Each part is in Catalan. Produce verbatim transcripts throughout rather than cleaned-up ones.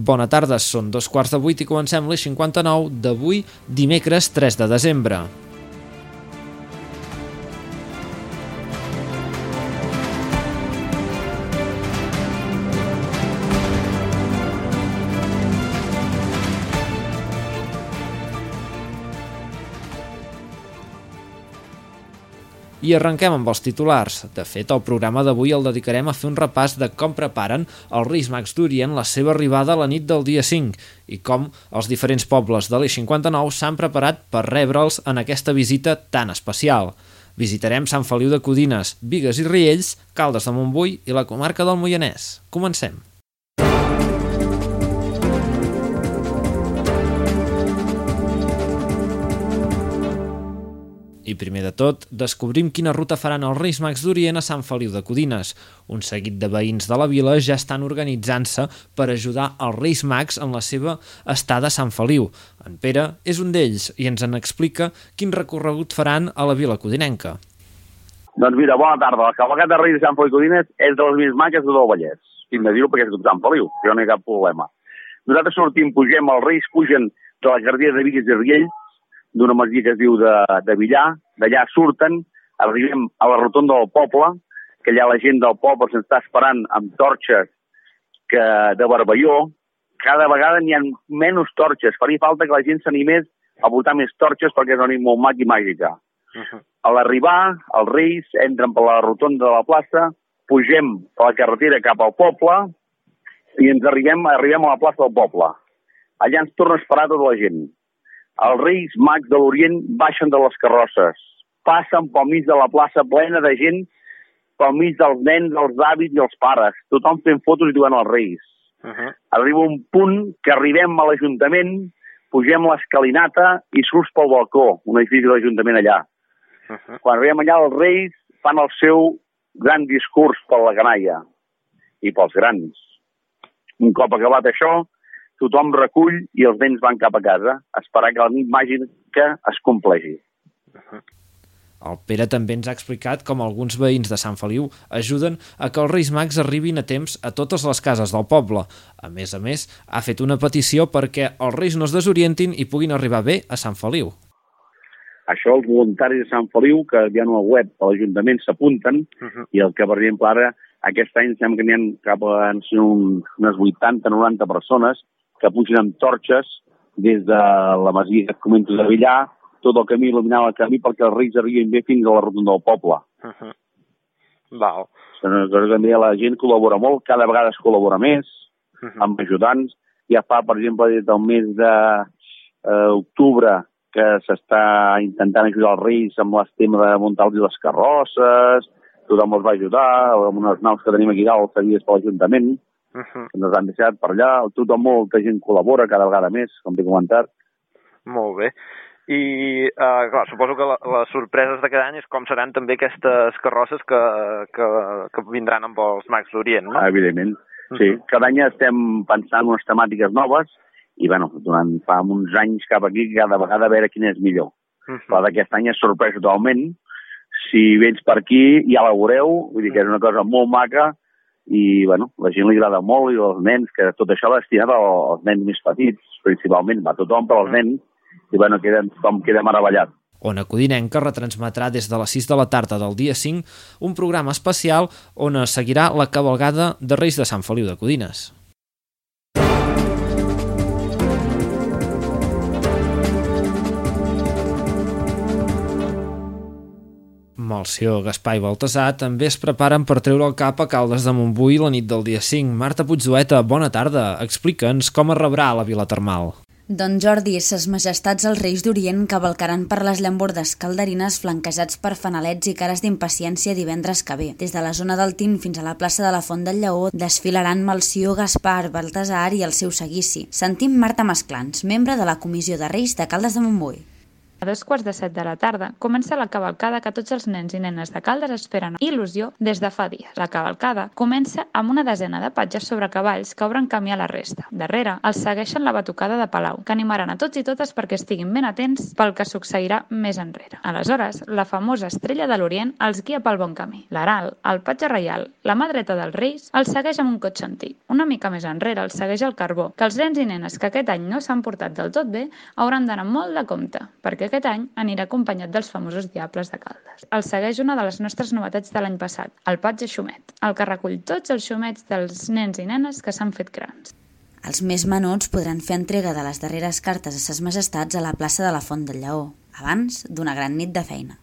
Bona tarda, són dos quarts de vuit i comencem l'Eix cinquanta-nou d'avui, dimecres tres de desembre. I arrenquem amb els titulars. De fet, el programa d'avui el dedicarem a fer un repàs de com preparen els Reis Mags d'Orient la seva arribada a la nit del dia cinc i com els diferents pobles de l'Eix cinquanta-nou s'han preparat per rebre'ls en aquesta visita tan especial. Visitarem Sant Feliu de Codines, Bigues i Riells, Caldes de Montbui i la comarca del Moianès. Comencem. I primer de tot, descobrim quina ruta faran els Reis Mags d'Orient a Sant Feliu de Codines. Un seguit de veïns de la vila ja estan organitzant-se per ajudar els Reis Mags en la seva estada a Sant Feliu. En Pere és un d'ells i ens en explica quin recorregut faran a la vila codinenca. Doncs mira, bona tarda. La cavalcada de Reis de Sant Feliu de Codines és de les més maques de tot el Vallès. Tinc de dir-ho perquè és de Sant Feliu, que no hi ha cap problema. Nosaltres sortim, pugem, els Reis pugen de la carretera de Bigues i Riells, d'una masia que es diu de, de Villar, d'allà surten, arribem a la rotonda del poble, que allà la gent del poble se'ns està esperant amb torxes que de barballó. Cada vegada n'hi ha menys torxes, faria falta que la gent s'animés a portar més torxes perquè és una nit molt maca i màgica. Uh-huh. A l'arribar, els Reis entren per la rotonda de la plaça, pugem per la carretera cap al poble i ens arribem, arribem a la plaça del poble. Allà ens torna a esperar tota la gent. Els Reis Mags de l'Orient baixen de les carrosses, passen pel mig de la plaça plena de gent, pel mig dels nens, els avis i els pares, tothom fent fotos i diuen els Reis. Uh-huh. Arriba un punt que arribem a l'Ajuntament, pugem l'escalinata i surts pel balcó, un edifici de l'Ajuntament allà. Uh-huh. Quan arribem allà, els Reis fan el seu gran discurs per la canalla i pels grans. Un cop acabat això, tothom recull i els nens van cap a casa a esperar que la nit màgica es compleixi. Uh-huh. El Pere també ens ha explicat com alguns veïns de Sant Feliu ajuden a que els Reis Mags arribin a temps a totes les cases del poble. A més a més, ha fet una petició perquè els Reis no es desorientin i puguin arribar bé a Sant Feliu. Això els voluntaris de Sant Feliu, que hi ha una web a l'Ajuntament, s'apunten, uh-huh. i el que, per exemple, ara, aquest any sembla que n'hi ha cap a unes vuitanta o noranta persones que pugen amb torxes des de la masia que comento de Villar, tot el camí, il·luminant el camí perquè els Reis arribin bé fins a la rotonda del poble. Uh-huh. Val. També la gent col·labora molt, cada vegada es col·labora més, uh-huh. amb ajudants. Ja fa, per exemple, des del mes d'octubre que s'està intentant ajudar els Reis amb el tema de muntar-los les carrosses, tothom els va ajudar, amb unes naus que tenim aquí dalt, seguides per l'Ajuntament, uh-huh. que ens han deixat per allà, tothom, molta gent col·labora cada vegada més, com t'he comentat. Molt bé. I, uh, clar, suposo que la, les sorpreses de cada any és com seran també aquestes carrosses que, que, que vindran amb els Mags d'Orient, no? Ah, evidentment, uh-huh. sí. Cada any estem pensant en unes temàtiques noves i, bueno, durant fa uns anys cap aquí, cada vegada a veure quina és millor. Uh-huh. Però d'aquest any és sorpresa totalment. Si vens per aquí, ja la veureu, vull dir que és una cosa molt maca, i bueno, la gent li agrada molt i els nens, que tot això va destinat als nens més petits, principalment, va tothom per als nens, i bueno, queda, tothom queda meravellat. Ona Codinenca retransmetrà des de les sis de la tarda del dia cinc un programa especial on es seguirà la cavalgada de Reis de Sant Feliu de Codines. Melcior, Gaspar i Baltasar també es preparen per treure el cap a Caldes de Montbui la nit del dia cinc. Marta Puigdueta, bona tarda. Explica'ns com es rebrà a la vila termal. Doncs Jordi, ses majestats els Reis d'Orient cavalcaran per les llambordes calderines flanquejats per fanalets i cares d'impaciència divendres que ve. Des de la zona del Tin fins a la plaça de la Font del Lleó desfilaran Melcior, Gaspar, Baltasar i el seu seguici. Sentim Marta Masclans, membre de la Comissió de Reis de Caldes de Montbui. A dos quarts de set de la tarda comença la cavalcada que tots els nens i nenes de Caldes esperen amb il·lusió des de fa dies. La cavalcada comença amb una desena de patges sobre cavalls que obren camí a la resta. Darrere els segueixen la batucada de Palau, que animaran a tots i totes perquè estiguin ben atents pel que succeirà més enrere. Aleshores, la famosa Estrella de l'Orient els guia pel bon camí. L'Aral, el patge reial, la mà dreta dels Reis, els segueix amb un cotxe antic. Una mica més enrere els segueix el Carbó, que els nens i nenes que aquest any no s'han portat del tot bé hauran d'anar molt de compte, perquè aquest any anirà acompanyat dels famosos Diables de Caldes. El segueix una de les nostres novetats de l'any passat, el patge Xumet, el que recull tots els xumets dels nens i nenes que s'han fet grans. Els més menuts podran fer entrega de les darreres cartes a ses majestats a la plaça de la Font del Lleó, abans d'una gran nit de feina.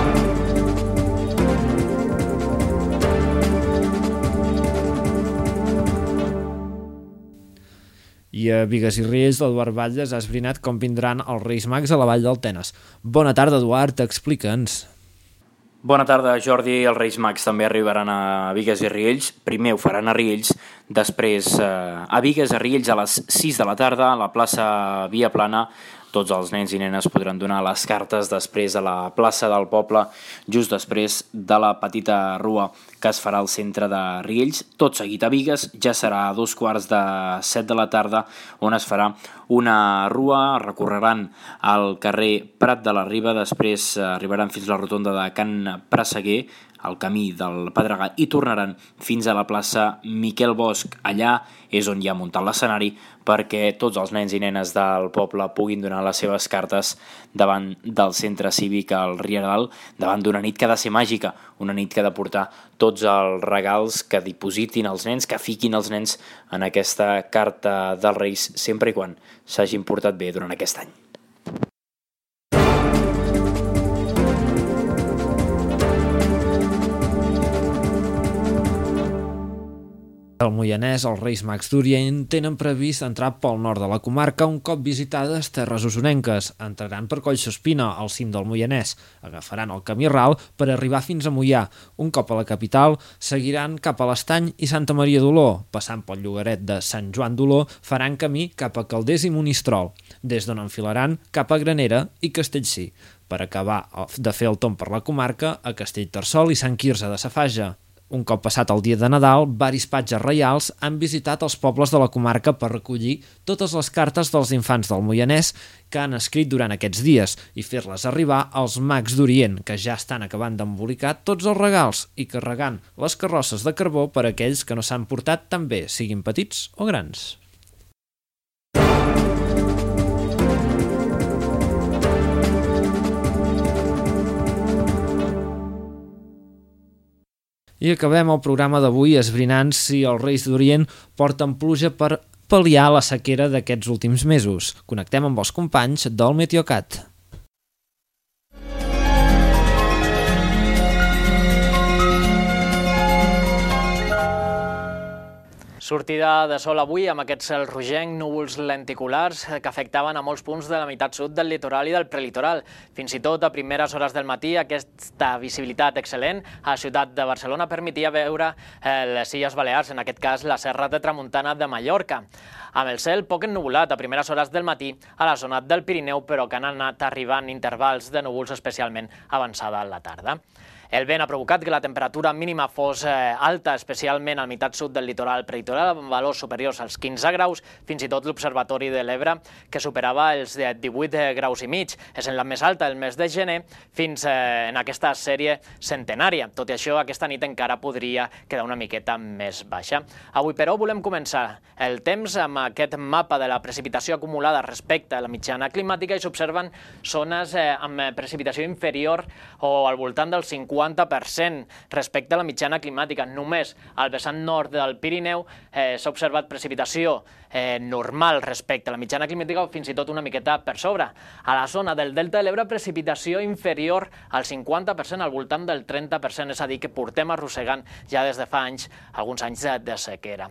I a Bigues i Riells, l'Eduard Batlles ha esbrinat com vindran els Reis Mags a la Vall del Tenes. Bona tarda, Eduard, explica'ns. Bona tarda, Jordi. Els Reis Mags també arribaran a Bigues i Riells. Primer ho faran a Riells, després eh, a Bigues i Riells a les sis de la tarda, a la plaça Via Plana. Tots els nens i nenes podran donar les cartes després a la plaça del poble, just després de la petita rua que es farà al centre de Riells. Tot seguit a Bigues ja serà a dos quarts de set de la tarda, on es farà una rua, recorreran al carrer Prat de la Riba, després arribaran fins a la rotonda de Can Presseguer, al camí del Pedregar, i tornaran fins a la plaça Miquel Bosch. Allà és on hi ha muntat l'escenari perquè tots els nens i nenes del poble puguin donar les seves cartes davant del centre cívic al Rieral, davant d'una nit que ha de ser màgica, una nit que ha de portar tots els regals que dipositin els nens, que fiquin els nens en aquesta carta dels Reis, sempre i quan s'hagin portat bé durant aquest any. Al Moianès, els Reis Mags d'Orient tenen previst entrar pel nord de la comarca un cop visitades terres osonenques. Entraran per Collsospina, al cim del Moianès. Agafaran el camí ral per arribar fins a Moià. Un cop a la capital, seguiran cap a l'Estany i Santa Maria d'Oló. Passant pel llogaret de Sant Joan d'Oló, faran camí cap a Calders i Monistrol, des d'on enfilaran cap a Granera i Castellcí, per acabar de fer el tomb per la comarca a Castellterçol i Sant Quirze de Safaja. Un cop passat el dia de Nadal, varis patges reials han visitat els pobles de la comarca per recollir totes les cartes dels infants del Moianès que han escrit durant aquests dies i fer-les arribar als Mags d'Orient, que ja estan acabant d'embolicar tots els regals i carregant les carrosses de carbó per a aquells que no s'han portat tan bé, siguin petits o grans. I acabem el programa d'avui esbrinant si els Reis d'Orient porten pluja per pal·liar la sequera d'aquests últims mesos. Connectem amb els companys del Meteocat. Sortida de sol avui amb aquest cel rogenc, núvols lenticulars que afectaven a molts punts de la meitat sud del litoral i del prelitoral. Fins i tot a primeres hores del matí aquesta visibilitat excel·lent a la ciutat de Barcelona permetia veure les Illes Balears, en aquest cas la Serra de Tramuntana de Mallorca. Amb el cel poc ennuvolat a primeres hores del matí a la zona del Pirineu, però que han anat arribant intervals de núvols especialment avançada a la tarda. El vent ha provocat que la temperatura mínima fos alta, especialment a la meitat sud del litoral prelitoral, amb valors superiors als quinze graus, fins i tot l'Observatori de l'Ebre, que superava els divuit graus i mig. És en la més alta el mes de gener fins en aquesta sèrie centenària. Tot i això, aquesta nit encara podria quedar una miqueta més baixa. Avui, però, volem començar el temps amb aquest mapa de la precipitació acumulada respecte a la mitjana climàtica i s'observen zones amb precipitació inferior o al voltant del cinquanta per cent respecte a la mitjana climàtica. Només al vessant nord del Pirineu eh, s'ha observat precipitació eh, normal respecte a la mitjana climàtica o fins i tot una miqueta per sobre. A la zona del Delta de l'Ebre, precipitació inferior al cinquanta per cent, al voltant del trenta per cent, és a dir, que portem arrossegant ja des de fa anys, alguns anys de, de sequera.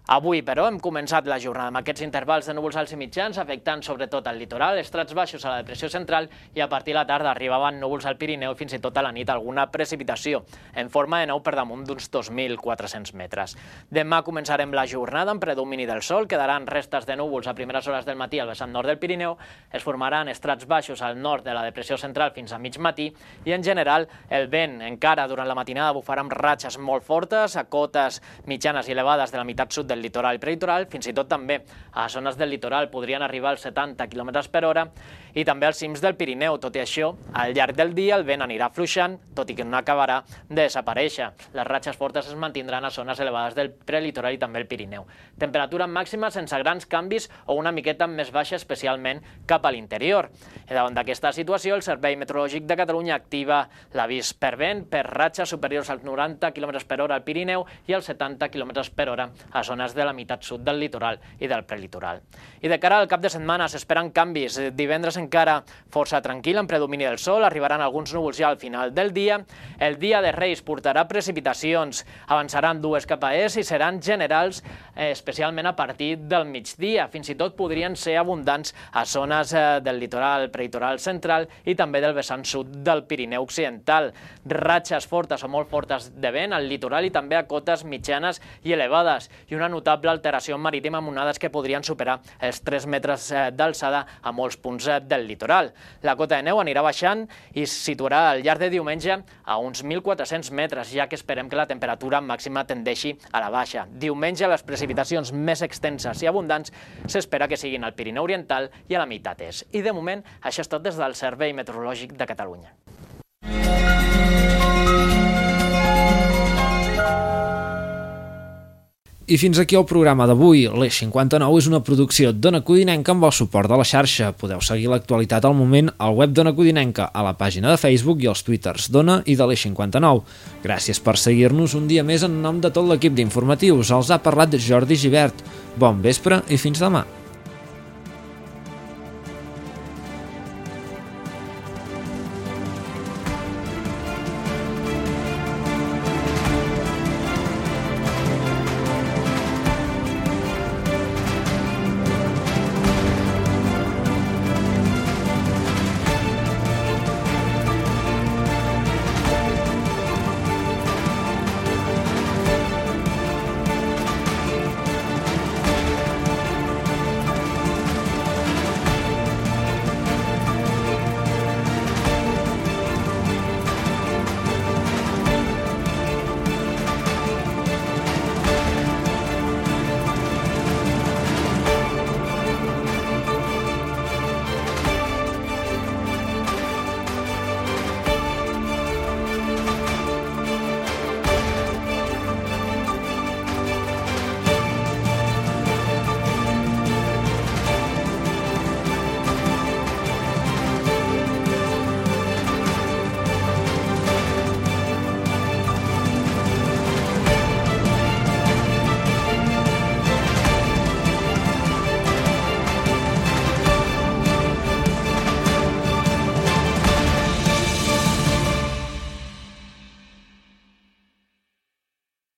Avui, però, hem començat la jornada amb aquests intervals de núvols alts i mitjans, afectant sobretot el litoral, estrats baixos a la depressió central, i a partir de la tarda arribaven núvols al Pirineu, fins i tot a la nit alguna precipitació, en forma de neu per damunt d'uns dos mil quatre-cents metres. Demà començarem la jornada amb predomini del sol, quedaran restes de núvols a primeres hores del matí al vessant nord del Pirineu, es formaran estrats baixos al nord de la depressió central fins a mig matí, i en general el vent encara durant la matinada bufarà amb ratxes molt fortes a cotes mitjanes i elevades de la meitat sud del litoral i prelitoral, fins i tot també a zones del litoral podrien arribar als setanta quilòmetres per hora, i també als cims del Pirineu. Tot i això, al llarg del dia el vent anirà fluixant, tot i que no acabarà de desaparèixer. Les ratxes fortes es mantindran a zones elevades del prelitoral i també el Pirineu. Temperatura màxima sense grans canvis o una miqueta més baixa, especialment cap a l'interior. I davant d'aquesta situació, el Servei Meteorològic de Catalunya activa l'avís per vent per ratxes superiors als noranta quilòmetres per hora al Pirineu i als setanta quilòmetres per hora a zones de la meitat sud del litoral i del prelitoral. I de cara al cap de setmana s'esperen canvis. Divendres encara força tranquil, amb predomini del sol, arribaran alguns núvols ja al final del dia. El dia de Reis portarà precipitacions, avançaran dues cap a est i seran generals, especialment a partir del migdia. Fins i tot podrien ser abundants a zones del litoral, prelitoral central i també del vessant sud del Pirineu occidental. Ratxes fortes o molt fortes de vent al litoral i també a cotes mitjanes i elevades, i una notable alteració marítima amb onades que podrien superar els tres metres d'alçada a molts punts del litoral. La cota de neu anirà baixant i es situarà al llarg de diumenge a uns mil quatre-cents metres, ja que esperem que la temperatura màxima tendeixi a la baixa. Diumenge les precipitacions més extenses i abundants s'espera que siguin al Pirineu Oriental i a la meitat est. I de moment això és tot des del Servei Meteorològic de Catalunya. I fins aquí el programa d'avui. L'Eix cinquanta-nou és una producció d'Ona Codinenca amb el suport de la xarxa. Podeu seguir l'actualitat al moment al web d'Ona Codinenca, a la pàgina de Facebook i als twitters d'Ona i de l'Eix cinquanta-nou. Gràcies per seguir-nos un dia més en nom de tot l'equip d'informatius. Els ha parlat Jordi Givert. Bon vespre i fins demà.